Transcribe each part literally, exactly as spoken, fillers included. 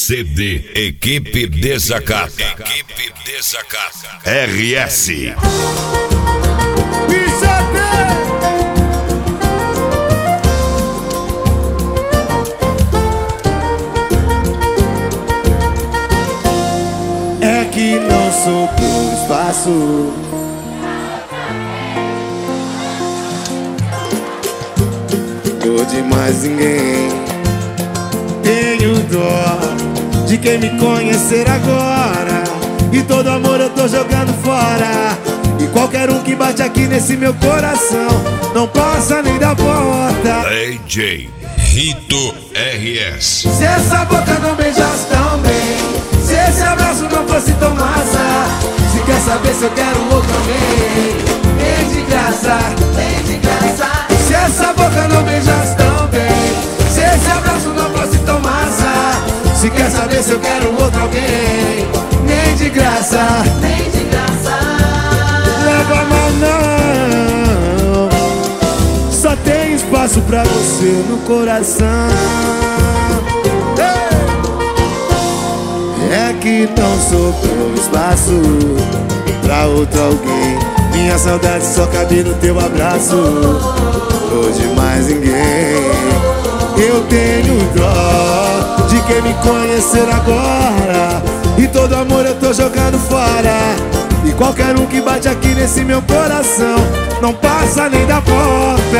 C D Equipe Desacata. Equipe Desacata. R S. É que não sou por espaço, dor de mais ninguém. Tenho dó de quem me conhecer agora, e todo amor eu tô jogando fora. E qualquer um que bate aqui nesse meu coração não passa nem da porta. D J Rito R S. Se essa boca não beijasse tão bem, se esse abraço não fosse tão massa, se quer saber se eu quero outro alguém, vem de graça, vem de graça. Se essa boca não beijasse tão bem, se esse abraço não fosse tão massa, se quer saber se eu quero outro alguém, nem de graça, nem de graça. Leva mal não, só tem espaço pra você no coração. É que não sobrou espaço pra outro alguém. Minha saudade só cabe no teu abraço, hoje mais ninguém. Eu tenho dó de quem me conhecer agora, e todo amor eu tô jogando fora. E qualquer um que bate aqui nesse meu coração não passa nem da porta.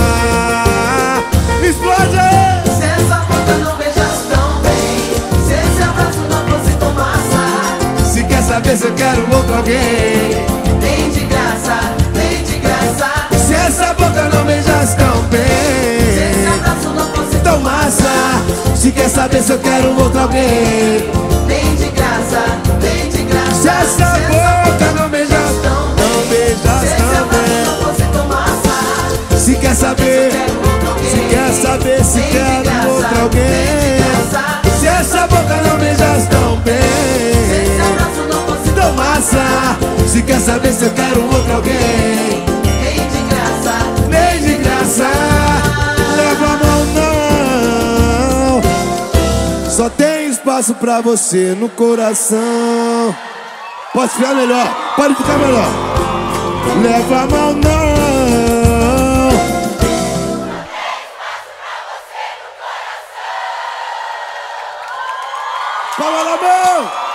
Me explode aí! Se essa boca não beijasse tão bem, se esse abraço não fosse tão massa, se quer saber se eu quero outro alguém, vem de graça, vem de graça. se essa boca não beijasse tão Se esse bem, abraço não fosse tão massa, se quer saber se eu quero outro alguém, vem de graça, vem de graça. se essa boca não beijasse, não beijasse se esse tão abraço bem, não fosse tão massa, se quer saber, se quer saber se quero outro alguém, se essa boca não beijasse tão se bem, esse abraço não fosse tão massa, se quer saber se eu quero outro alguém, vem de graça, nem de graça. Leva a mão não, só tem espaço pra você no coração. Pode ficar melhor, pode ficar melhor. Leva a mão não. Palma na mão.